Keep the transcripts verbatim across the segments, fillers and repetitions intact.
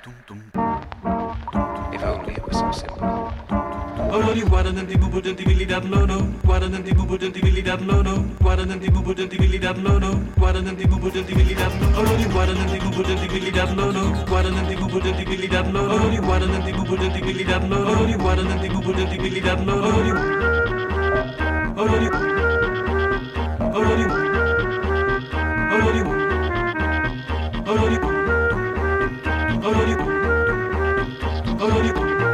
If only it was so simple. Olori warananti bubudanti billy dat lono, warananti bubudanti billy dat lono, warananti bubudanti billy dat lono, warananti bubudanti billy dat lono, olori warananti bubudanti billy dat lono, warananti bubudanti billy dat lono, olori warananti bubudanti billy dat lono, olori warananti bubudanti billy dat lono, olori olori olori olori olori olori olori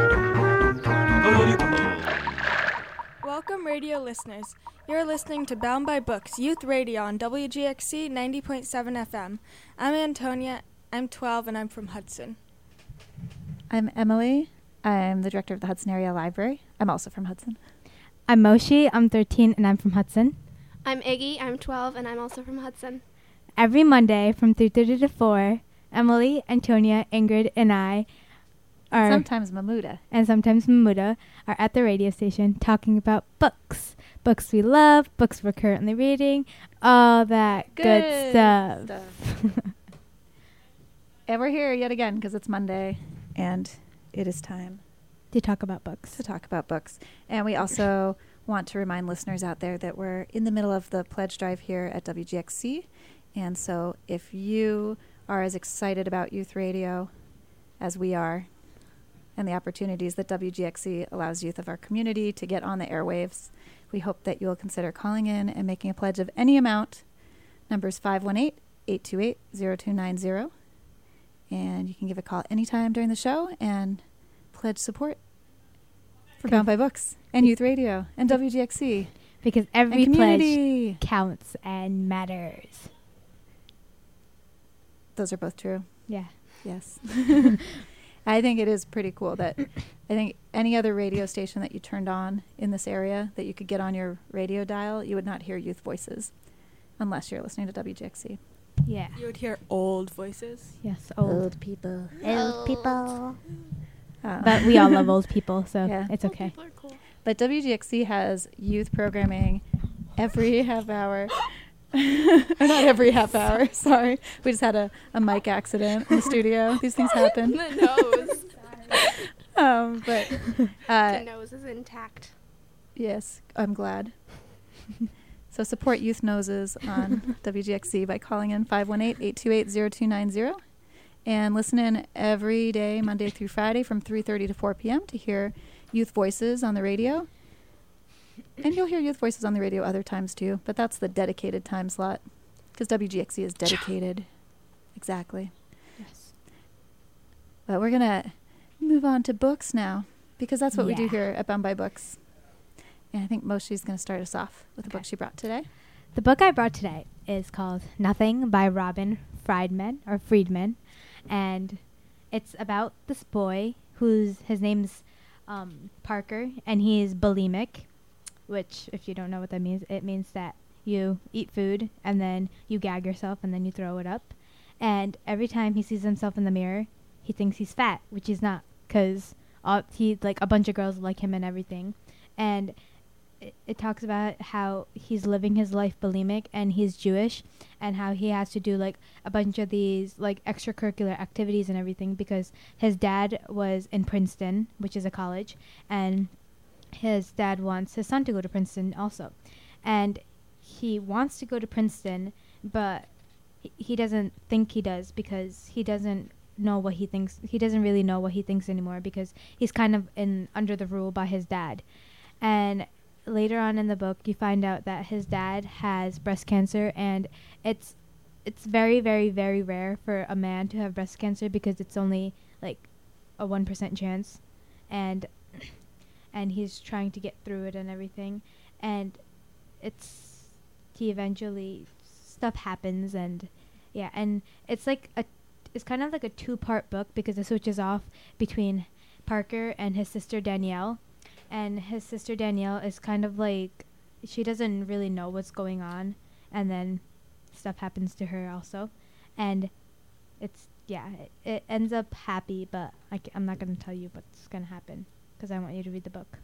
Welcome, radio listeners. You're listening to Bound by Books, Youth Radio on W G X C ninety point seven F M. I'm Antonia. I'm twelve, and I'm from Hudson. I'm Emily. I'm the director of the Hudson Area Library. I'm also from Hudson. I'm Moshi. I'm thirteen, and I'm from Hudson. I'm Iggy. I'm twelve, and I'm also from Hudson. Every Monday from three thirty to four, Emily, Antonia, Ingrid, and I are... Sometimes Mamuda. And sometimes Mamuda are at the radio station talking about books. Books we love, books we're currently reading, all that good, good stuff. stuff. And we're here yet again because it's Monday, and it is time to talk about books. To talk about books. And we also want to remind listeners out there that we're in the middle of the pledge drive here at W G X C. And so if you are as excited about youth radio as we are, and the opportunities that W G X C allows youth of our community to get on the airwaves, we hope that you will consider calling in and making a pledge of any amount. Numbers five one eight, eight two eight, zero two nine zero. And you can give a call anytime during the show and pledge support for Bound by Books and Youth Radio and W G X C. Because every pledge counts and matters. Those are both true. Yeah. Yes. I think it is pretty cool that I think any other radio station that you turned on in this area that you could get on your radio dial, you would not hear youth voices unless you're listening to W G X C. Yeah. You would hear old voices. Yes, old. Old people. Old people. Uh, but we all love old people, so yeah. it's okay. Old people are cool. But W G X C has youth programming every half hour. Or not every half hour, sorry. We just had a, a mic accident in the studio. These things happen. The nose. um, but uh, the nose is intact. Yes, I'm glad. So support Youth Noses on W G X C by calling in five one eight, eight two eight, zero two nine zero. And listen in every day, Monday through Friday from three thirty to four p.m. to hear youth voices on the radio. And you'll hear youth voices on the radio other times too, but that's the dedicated time slot because W G X C is dedicated. Exactly. Yes. But we're going to move on to books now because that's what yeah. we do here at Bound by Books. And I think Moshi's going to start us off with okay. the book she brought today. The book I brought today is called Nothing by Robin Friedman, or Friedman. And it's about this boy whose his name's um, Parker, and he is bulimic. Which, if you don't know what that means, it means that you eat food and then you gag yourself and then you throw it up. And every time he sees himself in the mirror, he thinks he's fat, which he's not, because he like a bunch of girls like him and everything. And it, it talks about how he's living his life bulimic and he's Jewish, and how he has to do like a bunch of these like extracurricular activities and everything because his dad was in Princeton, which is a college, and his dad wants his son to go to Princeton also. And he wants to go to Princeton, but he, he doesn't think he does because he doesn't know what he thinks. He doesn't really know what he thinks anymore because he's kind of in under the rule by his dad. And later on in the book, you find out that his dad has breast cancer, and it's it's very, very, very rare for a man to have breast cancer because it's only like a one percent chance. And and he's trying to get through it and everything, and it's he eventually stuff happens, and yeah, and it's like a it's kind of like a two-part book because it switches off between Parker and his sister Danielle, and his sister Danielle is kind of like she doesn't really know what's going on, and then stuff happens to her also, and it's yeah it, it ends up happy, but I c- I'm not gonna tell you what's gonna happen because I want you to read the book.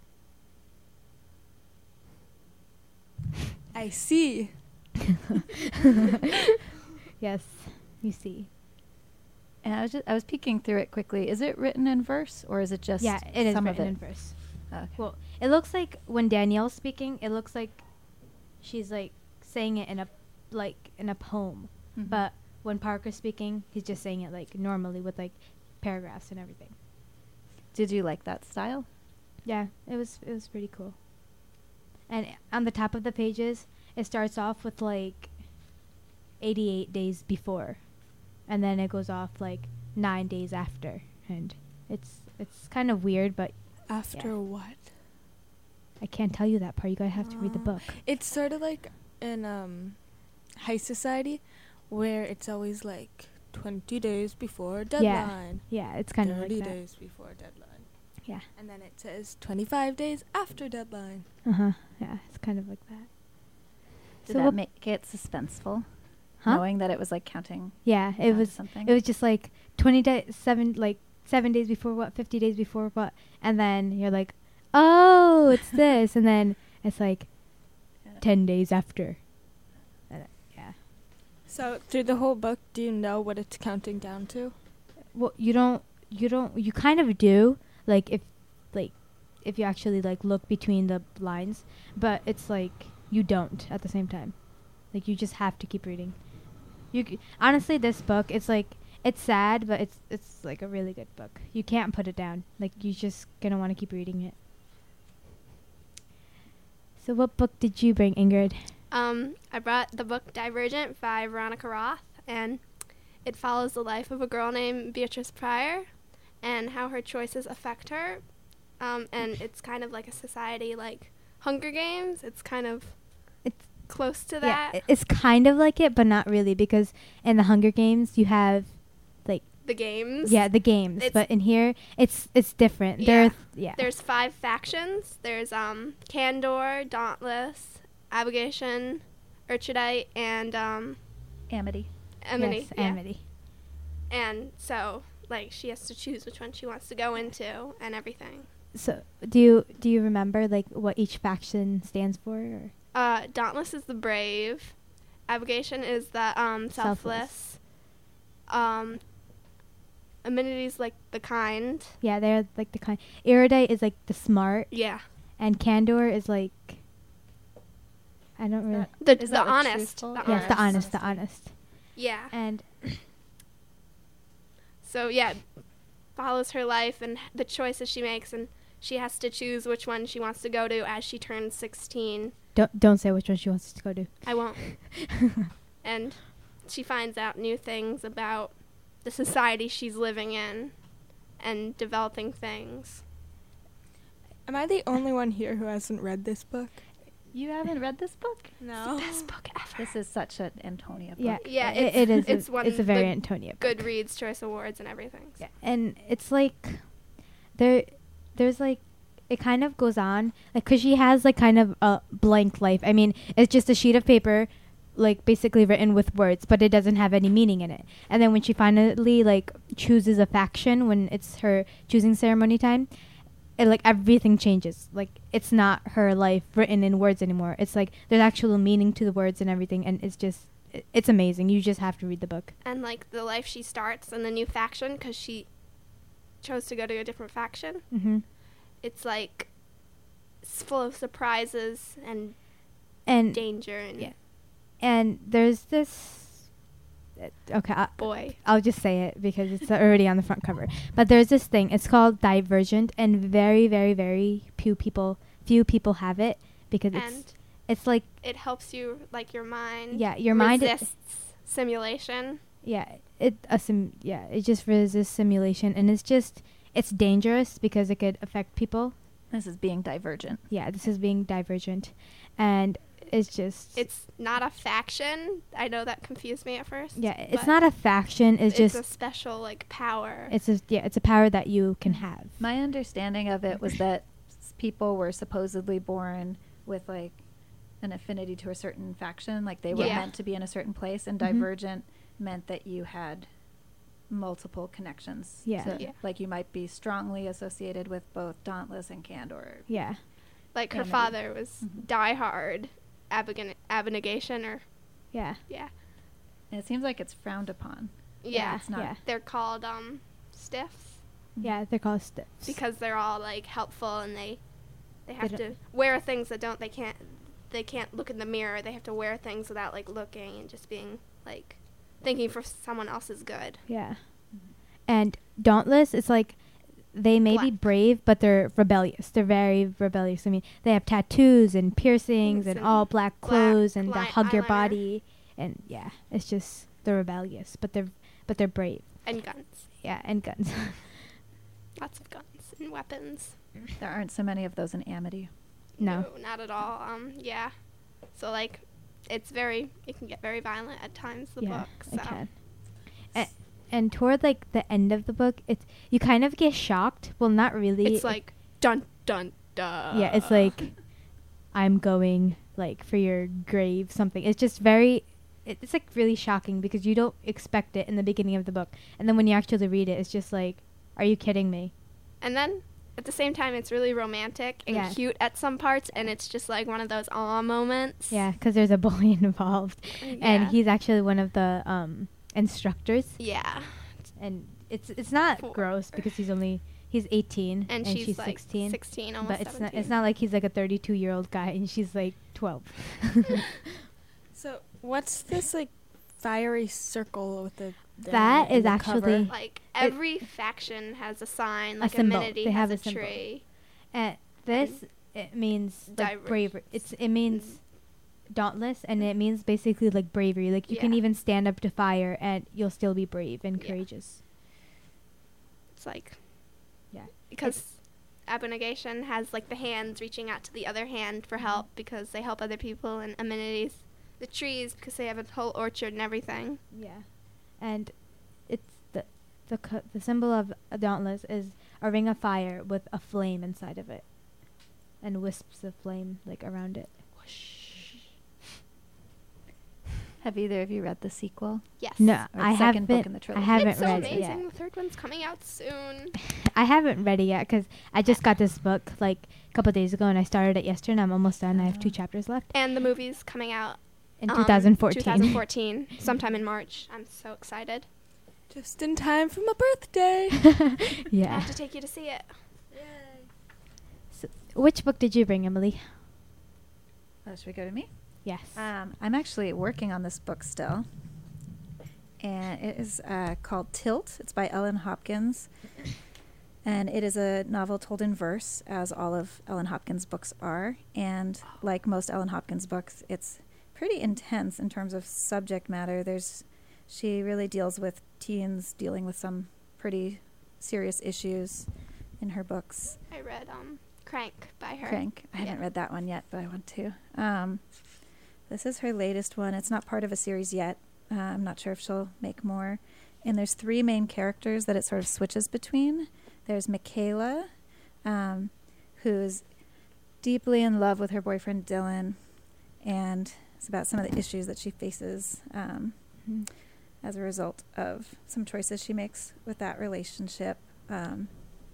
I see. Yes, you see. And I was just I was peeking through it quickly. Is it written in verse or is it just yeah, it is some written of it? in verse. Okay. Well, it looks like when Danielle's speaking, it looks like she's like saying it in a like in a poem. Mhm. But when Parker's speaking, he's just saying it like normally with like paragraphs and everything. Did you like that style? Yeah, it was it was pretty cool. And on the top of the pages, it starts off with like eighty-eight days before, and then it goes off like nine days after, and it's it's kind of weird, but After Yeah. what? I can't tell you that part. You gotta have to read the Uh, book. It's sort of like in um, High Society, where it's always like twenty days before deadline. Yeah, it's kind of like thirty that. days before deadline. Yeah. And then it says twenty-five days after deadline. Uh huh. Yeah, it's kind of like that. Did So that what- make it suspenseful? Huh? Knowing that it was like counting Yeah, it down to was. something? It was just like twenty days, seven like seven days before what, fifty days before what, and then you're like, oh, it's this, and then it's like Yeah. ten days after. And, uh, yeah. So through the whole book, do you know what it's counting down to? Well, you don't. You don't. You kind of do. Like if, like, if you actually like look between the lines, but it's like you don't at the same time. Like you just have to keep reading. You c- honestly, this book, it's like it's sad, but it's it's like a really good book. You can't put it down. Like you're just gonna want to keep reading it. So, what book did you bring, Ingrid? Um, I brought the book Divergent by Veronica Roth, and it follows the life of a girl named Beatrice Pryor and how her choices affect her. Um, and it's kind of like a society like Hunger Games. It's kind of It's close to yeah, that. i- it's kind of like it, but not really, because in the Hunger Games you have like the games. yeah the games, It's- but in here it's it's different. Yeah. There, th- yeah. There's five factions. There's um Candor, Dauntless, Abogation, Urchidite, and um Amity. Emily. Yes, yeah. Amity. And so like she has to choose which one she wants to go into and everything. So, do you do you remember like what each faction stands for? Or? Uh, Dauntless is the brave. Abogation is the um selfless. Um, Amenity's like the kind. Yeah, they're like the kind. Erudite is like the smart, Yeah. and Candor is like I don't really. The Is the that like honest. truthful? The Yeah, Yes, the honest. honest, the honest, Yeah. and So yeah, follows her life and the choices she makes, and she has to choose which one she wants to go to as she turns sixteen. don't don't say which one she wants to go to. I won't. And she finds out new things about the society she's living in and developing things. Am I the only one here who hasn't read this book? You haven't read this book? No. Best book ever. This is such an Antonia book. Yeah, Yeah, it, it's- it is. it's a, one it's a of very the Antonia book. Goodreads Choice Awards and everything. Yeah, and it's like there, there's like it kind of goes on like because she has like kind of a blank life. I mean, it's just a sheet of paper, like basically written with words, but it doesn't have any meaning in it. And then when she finally like chooses a faction, when it's her choosing ceremony time, it like everything changes. Like it's not her life written in words anymore. It's like there's actual meaning to the words and everything, and it's just it, it's amazing. You just have to read the book. And like the life she starts in the new faction because she chose to go to a different faction. Mm-hmm. It's like it's full of surprises and And danger and yeah. And there's this. uh, Okay, I, boy. I'll just say it because it's already on the front cover. But there's this thing. It's called Divergent, and very, very, very few people, few people have it because it's And it's like it helps you like your mind. yeah, your mind. i- resists simulation. yeah, it a sim. Yeah, it just resists simulation, and it's just it's dangerous because it could affect people. This is being divergent. Yeah, this is being divergent, and it's just It's not a faction. I know that confused me at first. yeah, it's but not a faction. It's, It's just a special like power. it's a yeah, it's a power that you can have. My understanding of it was that s- people were supposedly born with like an affinity to a certain faction, like they were Yeah. meant to be in a certain place, and Mhm. divergent meant that you had multiple connections. Yeah. So, Yeah. like you might be strongly associated with both Dauntless and Candor. Yeah. like her Amity. father was Mm-hmm. Mhm. diehard abog- abnegation or Yeah. yeah. And it seems like it's frowned upon. Yeah, it's not. Yeah. they're called um stiffs Yeah, they're called stiffs. because they're all like helpful and they they have don't- to wear things that don't they can't they can't look in the mirror. They have to wear things without like looking and just being like thinking for someone else's good. Yeah. And Dauntless, it's like they may be Black. brave, but they're rebellious. They're very rebellious. I mean, they have tattoos and piercings and and all black black clothes and they li- hug your eyeliner. body. And yeah, it's just they're rebellious, but they're but they're brave. And guns. Yeah, and guns. Lots of guns and weapons. There aren't so many of those in Amity. No. not at all. Um, yeah. So like, it's very. It can get very violent at times. The yeah, book. So. it can. And, and toward like the end of the book, it's you kind of get shocked. Well, not really. It's like dun dun dun. Yeah, it's like I'm going like for your grave something. It's just very it- it's like really shocking because you don't expect it in the beginning of the book. And then when you actually read it, it's just like, are you kidding me? And then at the same time, it's really romantic and Yeah. cute at some parts, and it's just like one of those aw moments. Yeah, cuz there's a boy involved Yeah. and he's actually one of the um instructors Yeah. and it's it's not Four. gross because he's only he's eighteen And, and, she's, like sixteen. sixteen, almost But it's not seventeen. it's not like he's like a thirty-two year old guy and she's like twelve. So what's this like fiery circle with the, the That in is the actually- cover? Like every faction has a sign, like symbol. Amenity They has have a, a symbol. tree. And this it means like Diverse. bravery. It's it means dauntless and it means basically like bravery. Like you can Yeah. even stand up to fire and you'll still be brave and Yeah. courageous. It's like Yeah. because abnegation has like the hands reaching out to the other hand for help because they help other people, and amenities the trees because they have a whole orchard and everything. Yeah. And it's the the co- the symbol of a dauntless is a ring of fire with a flame inside of it. And wisps of flame like around it. Have either of you read the sequel? Yes. No, Or the I second book haven't. in the I trilogy. haven't It's so read it amazing. yet. The third one's coming out soon. I haven't read it yet because I just got this book like a couple days ago and I started it yesterday and I'm almost done. I have two Oh. chapters left And the movie's coming out in um, twenty fourteen. twenty fourteen, sometime in March. I'm so excited. Just in time for my birthday. I Yeah. have to take you to see it. So, which book did you bring, Emily? Oh, should we go to me? Yes. Um, I'm actually working on this book still, and it is uh, called Tilt. It's by Ellen Hopkins, and it is a novel told in verse, as all of Ellen Hopkins' books are. And like most Ellen Hopkins books, it's pretty intense in terms of subject matter. There's, she really deals with teens dealing with some pretty serious issues in her books. I read um Crank by her. Crank. I haven't Yeah. read that one yet, but I want to. Um, this is her latest one. It's not part of a series yet. Uh, I'm not sure if she'll make more. And there's three main characters that it sort of switches between. There's Michaela, um, who's deeply in love with her boyfriend Dylan, and it's about some of the issues that she faces um, Mhm. as a result of some choices she makes with that relationship. Um,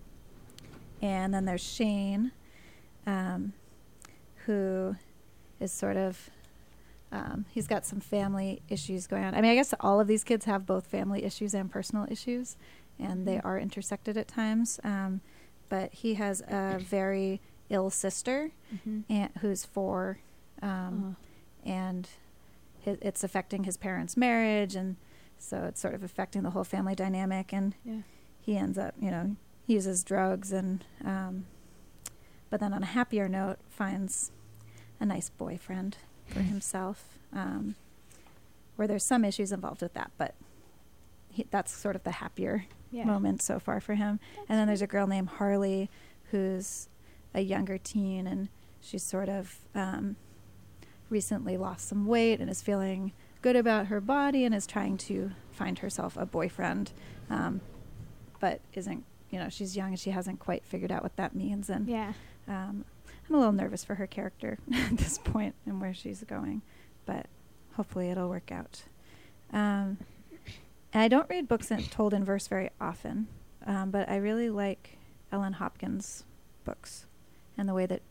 and then there's Shane, um, who is sort of, um, he's got some family issues going on. I mean, I guess all of these kids have both family issues and personal issues, and they are intersected at times. Um, but he has a very ill sister Mhm. and, who's four, um, and hi it's affecting his parents' marriage, and so it's sort of affecting the whole family dynamic. And Yeah. he ends up, you know, he uses drugs, and um, but then on a happier note, finds a nice boyfriend for himself, um, where there's some issues involved with that, but he, that's sort of the happier Yeah. moment so far for him. And then there's a girl named Harley who's a younger teen, and she's sort of um, recently lost some weight and is feeling good about her body and is trying to find herself a boyfriend, um, but isn't, you know, she's young and she hasn't quite figured out what that means. And Yeah. um, I'm a little nervous for her character at this point and where she's going, but hopefully it'll work out. Um, and I don't read books in, told in verse very often, um, but I really like Ellen Hopkins' books and the way that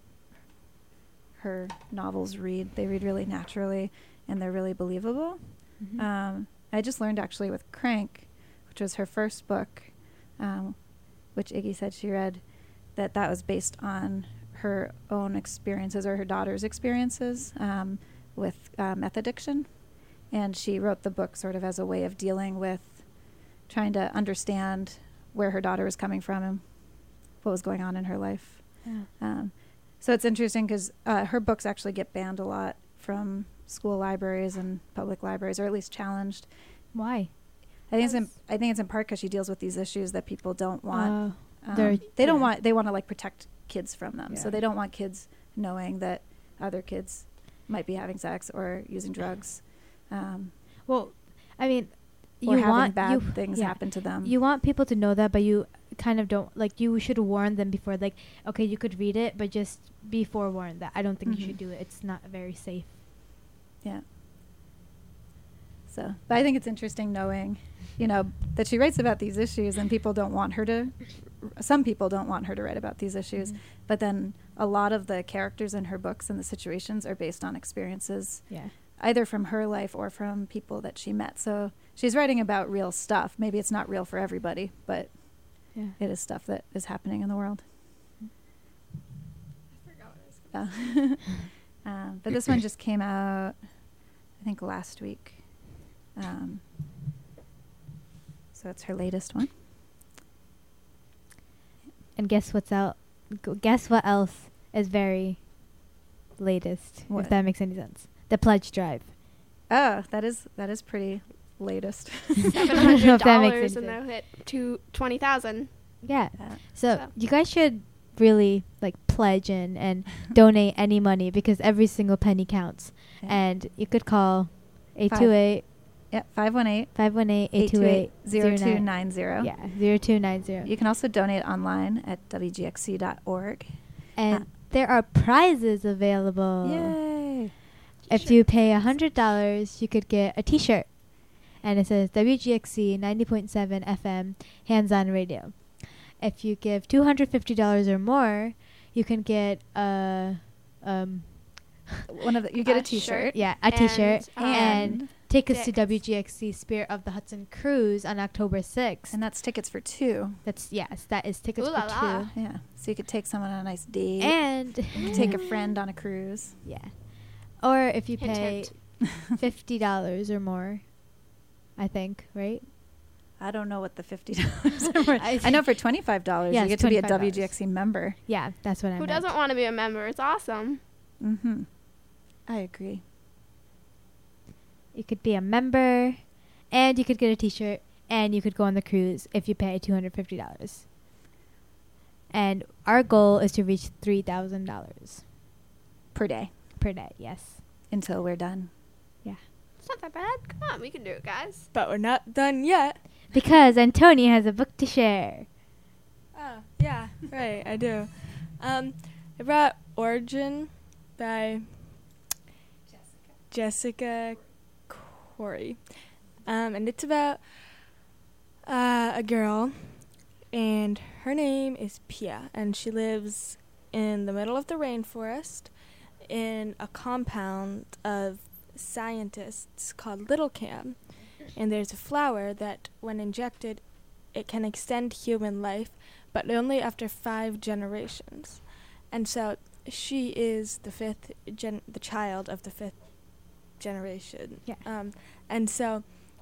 her novels read. They read really naturally and they're really believable. Mhm. Um, I just learned actually with Crank which was her first book, um, which Iggy said she read, that that was based on her own experiences or her daughter's experiences um, with uh, meth addiction. And she wrote the book sort of as a way of dealing with trying to understand where her daughter was coming from and what was going on in her life. Yeah. Um, so it's interesting because uh, her books actually get banned a lot from school libraries and public libraries, or at least challenged. Why? I think it's in, I think it's in part because she deals with these issues that people don't want. Uh, Um, they're- they don't yeah. want. They want to like protect kids from them, so Yeah. they don't want kids knowing that other kids might be having sex or using drugs, um, well, I mean, or you having want bad you, things yeah. happen to them. You want people to know that, but you kind of don't. Like, you should warn them before. Like, okay, you could read it, but just be forewarned that I don't think you should Mhm. do it. It's not very safe. Yeah. So, but I think it's interesting knowing, you know, that she writes about these issues and people don't want her to, some people don't want her to write about these issues, Mhm. but then a lot of the characters in her books and the situations are based on experiences Yeah. either from her life or from people that she met. So she's writing about real stuff. Maybe it's not real for everybody, but Yeah. it is stuff that is happening in the world. I forgot what I was gonna Yeah. um, but this one just came out, I think, last week. Um, so it's her latest one. And guess what's out? G- Guess what else is very latest? What? If that makes any sense. The pledge drive. Oh, that is that is pretty latest. Seven I don't know hundred if that makes dollars any and sense. they'll hit to twenty thousand. Yeah. Yeah. So So- you guys should really like pledge in and donate any money because every single penny counts. Yeah. And you could call eight two eight, Yep, five one eight, five one eight, eight eight two two eight, eight, zero two nine zero. Yeah, zero two nine zero. You can also donate online at w g x c dot org. And uh, there are prizes available. Yay! If you pay one hundred dollars, you could get a T-shirt. And it says W G X C ninety point seven F M Hands-On Radio. If you give two hundred fifty dollars or more, you can get a um One of the, you get a A T-shirt. shirt. yeah, a T-shirt um, and tickets to sticks. W G X C Spirit of the Hudson cruise on October sixth. And that's tickets for two. That's yes, that is tickets Ooh for la la. two. Yeah. So you could take someone on a nice date. And you could take a friend on a cruise. yeah. Or if you Hint, pay fifty dollars or more, I think, right? I don't know what the fifty dollars are. worth. I I know for twenty-five dollars Yes, you get to be a twenty-five dollars. W G X C member. Yeah, that's what I Who meant. doesn't want to be a member? It's awesome. Mm-hmm. I agree. You could be a member, and you could get a T-shirt, and you could go on the cruise if you pay two hundred fifty dollars. And our goal is to reach three thousand dollars Per day per day. Yes. until we're done. It's not that bad. Come on, we can do it, guys. But we're not done yet. Because Antonia has a book to share. Oh, yeah, right, I do. Um, I brought Origin by Jessica, Jessica Corey. Um, and it's about uh, a girl, and her name is Pia, and she lives in the middle of the rainforest in a compound of scientists called Little Cam. And there's a flower that, when injected, it can extend human life, but only after five generations. And so she is the fifth gen, the child of the fifth generation. Yeah. Um, and so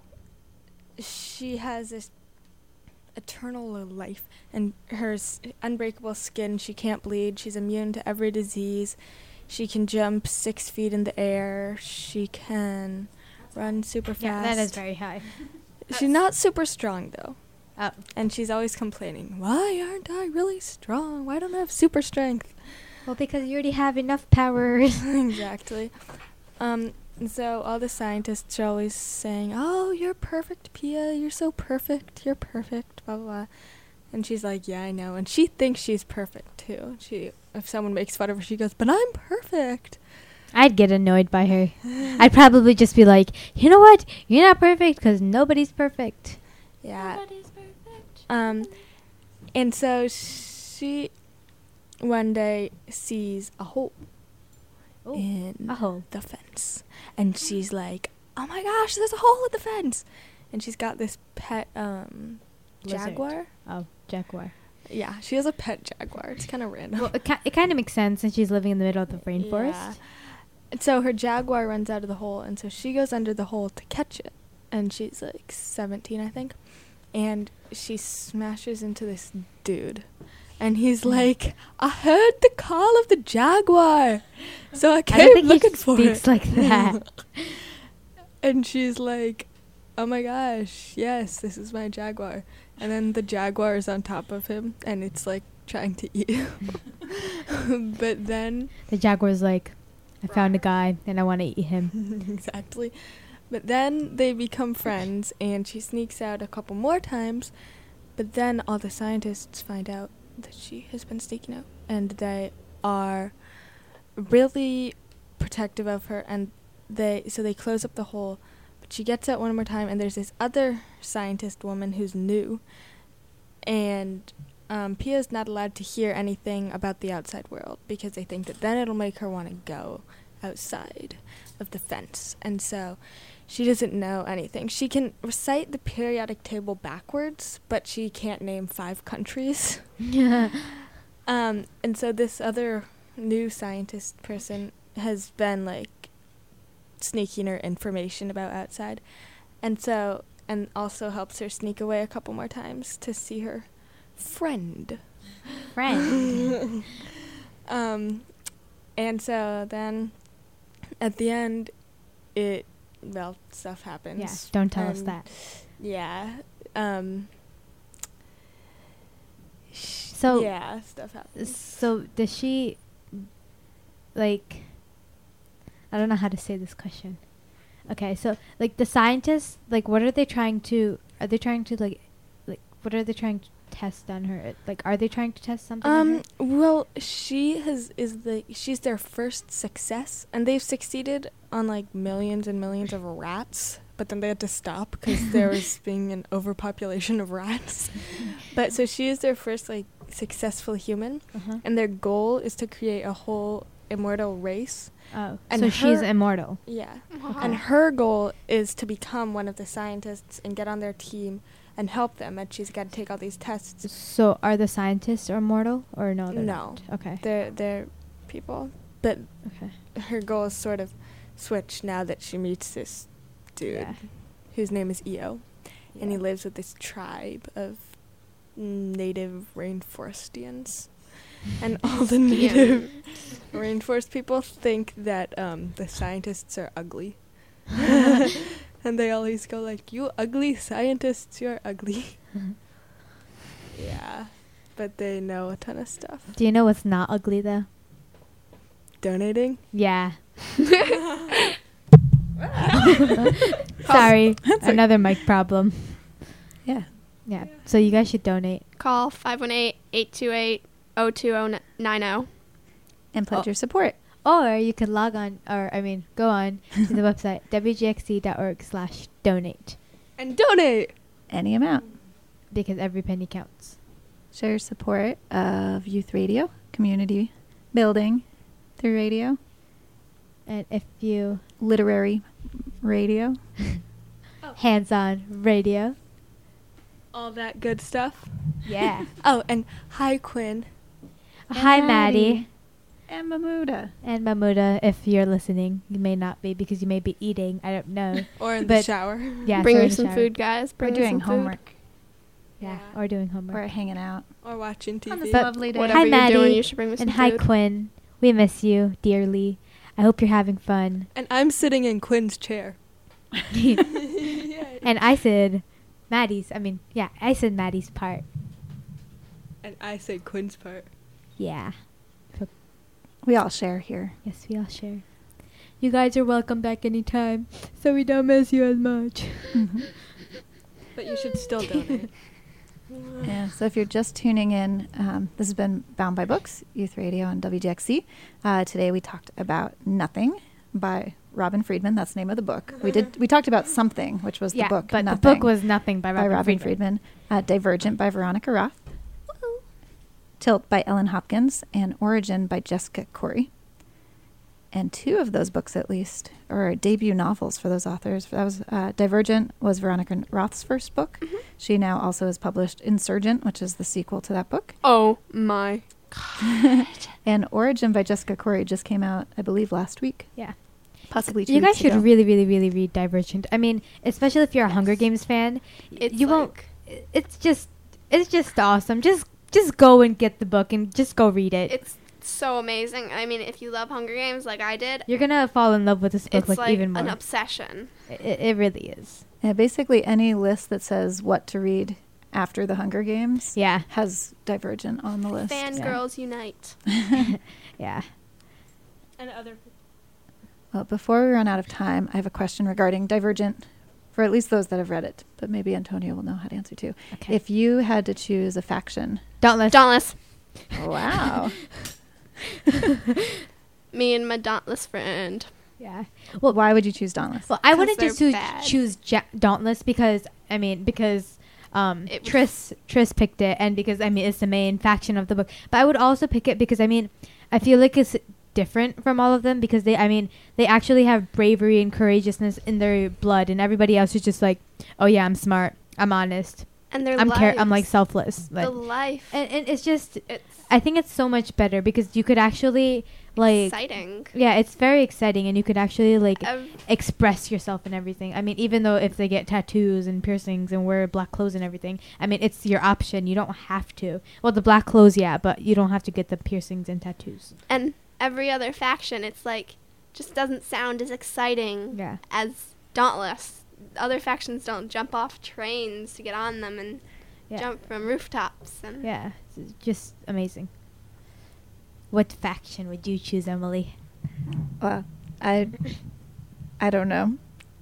she has this eternal life, and her s- unbreakable skin. She can't bleed. She's immune to every disease. She can jump six feet in the air. She can run super fast. Yeah, that is very high. She's not super strong, though. Oh. And she's always complaining, why aren't I really strong? Why don't I have super strength? Well, because you already have enough powers. Exactly. Um, and so all the scientists are always saying, oh, you're perfect, Pia. You're so perfect. You're perfect, blah, blah, blah. And she's like, yeah, I know. And she thinks she's perfect, too. She, if someone makes fun of her, she goes, but I'm perfect. I'd get annoyed by her. I'd probably just be like, you know what? You're not perfect because nobody's perfect. Yeah. Nobody's perfect. Um, and so she one day sees a hole Ooh, in a hole. the fence. And she's like, oh my gosh, there's a hole in the fence. and she's got this pet um, Lizard. jaguar. Oh, jaguar. Yeah, she has a pet jaguar. It's kind of random. Well, it, ki- it kind of makes sense since she's living in the middle of the rainforest. Yeah. And so her jaguar runs out of the hole, and so she goes under the hole to catch it. And she's like seventeen, I think. And she smashes into this dude. And he's like, I heard the call of the jaguar. So I I came don't think looking he for speaks it. like that. And she's like, oh my gosh, yes, this is my jaguar. And then the jaguar is on top of him, and it's like trying to eat him. But then The jaguar's like, I found a guy and I want to eat him. exactly. But then they become friends, and she sneaks out a couple more times. But then all the scientists find out that she has been sneaking out, and they are really protective of her. And they so they close up the hole. But she gets out one more time, and there's this other scientist woman who's new, and um, Pia's not allowed to hear anything about the outside world because they think that then it'll make her want to go outside of the fence. And so she doesn't know anything. She can recite the periodic table backwards, but she can't name five countries. um, and so this other new scientist person has been like sneaking her information about outside, and so and also helps her sneak away a couple more times to see her friend. Friend. um, and so then at the end, it well stuff happens. Yeah, don't tell us and that. Yeah. Um. So yeah, stuff happens. So does she, like, I don't know how to say this question. Okay, so like the scientists, like, what are they trying to? Are they trying to like, like, what are they trying to test on her? Like, are they trying to test something on Um. her? Well, she has is the she's their first success, and they've succeeded on like millions and millions of rats. But then they had to stop because there was being an overpopulation of rats. But so she is their first like successful human, Uh-huh. and their goal is to create a whole immortal race. Oh, and so she's her- immortal. Yeah. Wow. And her goal is to become one of the scientists and get on their team and help them. And she's got to take all these tests. So are the scientists immortal or no? They're No. not? Okay. They're they're people, but Okay. her goal is sort of switched now that she meets this dude Yeah. whose name is Io, and he Yeah. lives with this tribe of native rainforestians. And all the native rainforest people think that um, the scientists are ugly. And they always go like, you ugly scientists, you're ugly. Yeah. But they know a ton of stuff. Do you know what's not ugly though? Donating? Yeah. Sorry, another mic problem. Yeah. Yeah. So you guys should donate. Call five one eight, eight two eight, zero two zero nine zero. And pledge Oh. your support. Or you could log on, or I mean, go on to the website w g x c dot org slash donate And donate! Any amount. because every penny counts. Show your support of youth radio, community building through radio, And if you literary radio. hands-on radio, All that good stuff. yeah. Oh, and hi, Quinn. Hi, Maddie. Maddie And Mamuda. and Mamuda. If you're listening, you may not be because you may be eating. I don't know. Or in the But- shower. Yeah, Bring so her in the some shower. food, guys. We're Bring her doing some food. homework. Yeah, Yeah. or doing homework. We're hanging out. Or watching T On V. this But lovely day. Whatever Hi, you're Maddie, doing, you should bring me some and hi, food. Quinn. We miss you dearly. I hope you're having fun. And I'm sitting in Quinn's chair. And I said Maddie's. I mean, yeah, I said Maddie's part. And I say Quinn's part. Yeah. We all share here. Yes, we all share. You guys are welcome back anytime, so we don't miss you as much. But you should still donate. Yeah, so if you're just tuning in, um, this has been Bound by Books, Youth Radio on W G X C. Uh, today we talked about Nothing by Robin Friedman. That's the name of the book. We did. We talked about Something, which was Yeah, the book. but Nothing, the book was Nothing by by Robin, Robin Friedman. Friedman. Uh, Divergent by Veronica Roth. Tilt by Ellen Hopkins, and Origin by Jessica Corey. and two of those books, at least, are debut novels for those authors. That was uh, Divergent was Veronica Roth's first book. Mhm. She now also has published Insurgent, which is the sequel to that book. Oh my. And Origin by Jessica Corey just came out, I believe, last week. Yeah. Possibly two You guys weeks should ago. really, really, really read Divergent. I mean, especially if you're a Hunger Games fan, y- It's you won't. like- i- It's just, it's just awesome. Just, just go and get the book and just go read it. It's so amazing. I mean, if you love Hunger Games like I did, You're gonna fall in love with this book it's like, like even more. an obsession. it, it really is. Yeah, basically any list that says what to read after the Hunger Games Yeah, has Divergent on the list. Fangirls unite. yeah. And other. Well, before we run out of time, I have a question regarding Divergent, for at least those that have read it, but maybe Antonio will know how to answer too. Okay. If you had to choose a faction, Dauntless. Dauntless. wow, Me and my dauntless friend. Yeah. well, why would you choose Dauntless? Well, I 'Cause wouldn't they're just choose, bad. choose ja- Dauntless because I mean because um It was- Triss Triss picked it and because I mean it's the main faction of the book. But I would also pick it because I mean I feel like it's different from all of them because they I mean they actually have bravery and courageousness in their blood and everybody else is just like, oh yeah, I'm smart, I'm honest, And their I'm lives. care I'm like selfless. the Like, life. and, and it's just it's I think it's so much better because you could actually like exciting. yeah, it's very exciting and you could actually like Ev- express yourself and everything. I mean, even though if they get tattoos and piercings and wear black clothes and everything, I mean, it's your option. You don't have to. Well, the black clothes, yeah, but you don't have to get the piercings and tattoos. and every other faction, it's like, just doesn't sound as exciting Yeah. as Dauntless. Other factions don't jump off trains to get on them and Yeah. jump from rooftops. And Yeah. It's just amazing. What faction would you choose, Emily? Well, I, I don't know.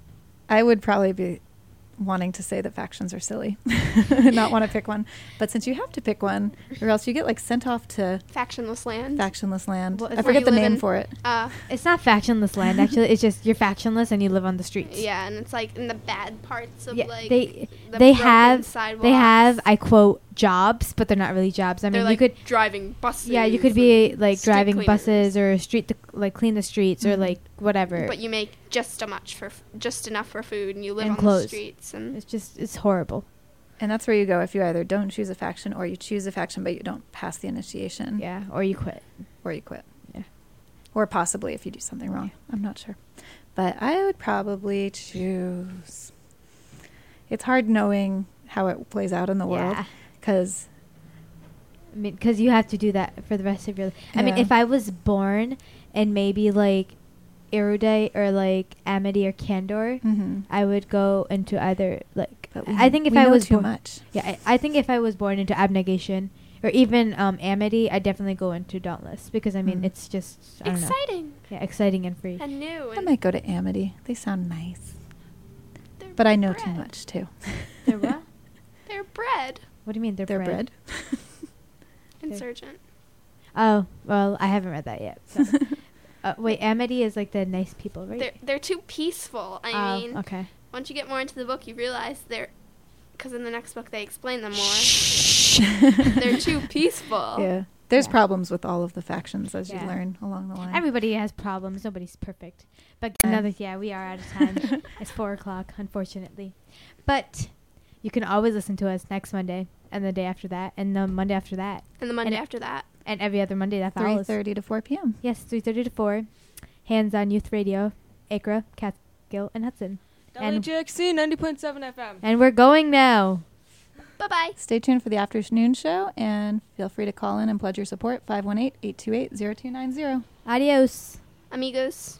I would probably be wanting to say that factions are silly, not want to pick one. But since you have to pick one, or else you get like sent off to Factionless land. factionless land. Well, I it's forget where the you name live in- for it. uh, It's not factionless land, actually. It's just you're factionless and you live on the streets. yeah, and it's like in the bad parts of Yeah, like they the they broken have sidewalks. they have I quote jobs, but they're not really jobs. I They're mean, like you could driving buses. yeah, you could be and like street driving cleaners. buses or street to, like clean the streets or Mhm. like whatever. But you make just a much for f- just enough for food, and you live And on clothes. the streets. And It's just it's horrible. And that's where you go if you either don't choose a faction or you choose a faction but you don't pass the initiation. Yeah, or you quit. Or you quit. Yeah. Or possibly if you do something wrong. I'm not sure. But I would probably choose. It's hard knowing how it plays out in the world Yeah. because I mean, because you have to do that for the rest of your life. I mean, Yeah. if I was born in maybe like Erudite or like Amity or Candor, mhm. I would go into either like. But we- I think if we I know was too born, much. yeah, I, I think if I was born into Abnegation or even um, Amity, I definitely go into Dauntless because I mean Mm. it's just I don't know. exciting Yeah, exciting and free. and new. I And might go to Amity. They sound nice. they're But I know too bread. much too. They're what? They're bread. What do you mean they're, They're bread? bread. Insurgent. Oh well, I haven't read that yet. So. uh, wait, Amity is like the nice people, right? They're they're too peaceful. I Oh, mean, okay. once you get more into the book, you realize they're, because in the next book they explain them more. They're too peaceful. Yeah. There's Yeah. problems with all of the factions as Yeah. you learn along the line. Everybody has problems. Nobody's perfect. But Yeah. another, yeah, we are out of time. It's four o'clock, unfortunately. But you can always listen to us next Monday and the day after that and the Monday after that And the Monday And- after that. and every other Monday that three follows. thirty to four p.m. Yes, three thirty to four. Hands on Youth Radio, Acra, Catskill, and Hudson. W J X C ninety point seven F M. And we're going now. Bye bye. Stay tuned for the afternoon show and feel free to call in and pledge your support five one eight, eight two eight, zero two nine zero. Adios. Amigos.